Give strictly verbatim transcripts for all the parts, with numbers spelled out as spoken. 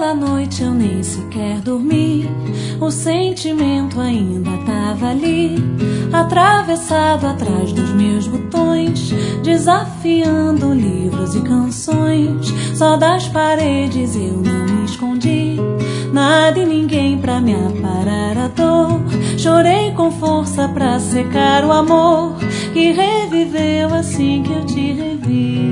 Naquela noite eu nem sequer dormi, o sentimento ainda tava ali, atravessado atrás dos meus botões, desafiando livros e canções. Só das paredes eu não me escondi, nada e ninguém pra me aparar a dor. Chorei com força pra secar o amor que reviveu assim que eu te revi.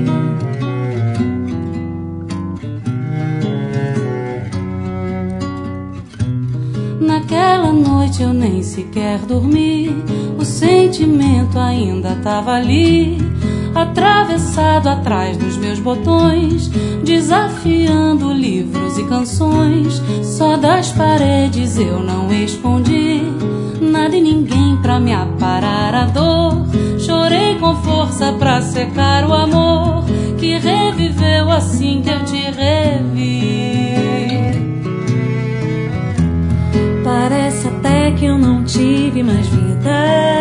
Naquela noite eu nem sequer dormi, o sentimento ainda tava ali, atravessado atrás dos meus botões, desafiando livros e canções. Só das paredes eu não escondi, nada e ninguém pra me aparar a dor. Chorei com força pra secar o amor que reviveu assim que eu te revi. Parece até que eu não tive mais vida,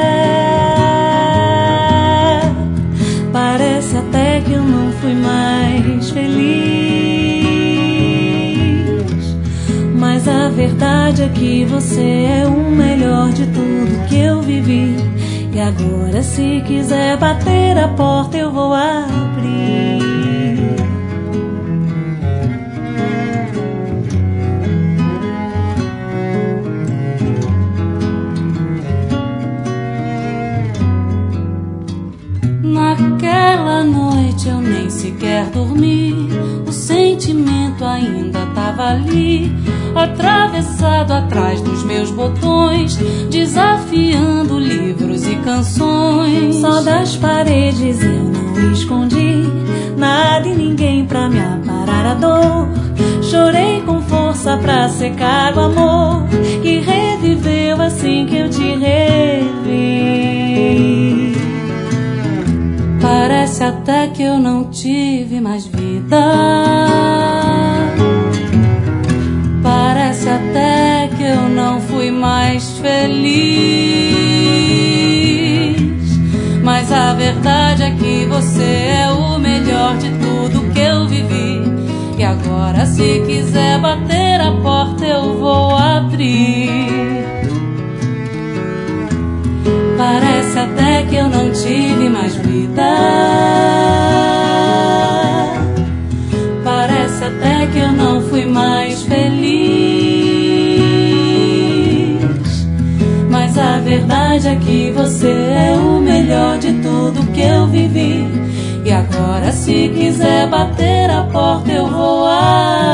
parece até que eu não fui mais feliz, mas a verdade é que você é o melhor de tudo que eu vivi. E agora, se quiser bater a porta, eu vou abrir. Naquela noite eu nem sequer dormi, o sentimento ainda tava ali, atravessado atrás dos meus botões, desafiando livros e canções. Só das paredes eu não escondi, nada e ninguém pra me aparar a dor. Chorei com força pra secar o amor que reviveu assim que eu te revi. Parece até que eu não tive mais vida, parece até que eu não fui mais feliz, mas a verdade é que você é o melhor de tudo que eu vivi. E agora, se quiser bater a porta, eu vou abrir. Parece até que eu não tive mais vida, parece até que eu não fui mais feliz, mas a verdade é que você é o melhor de tudo que eu vivi. E agora, se quiser bater a porta, eu vou abrir.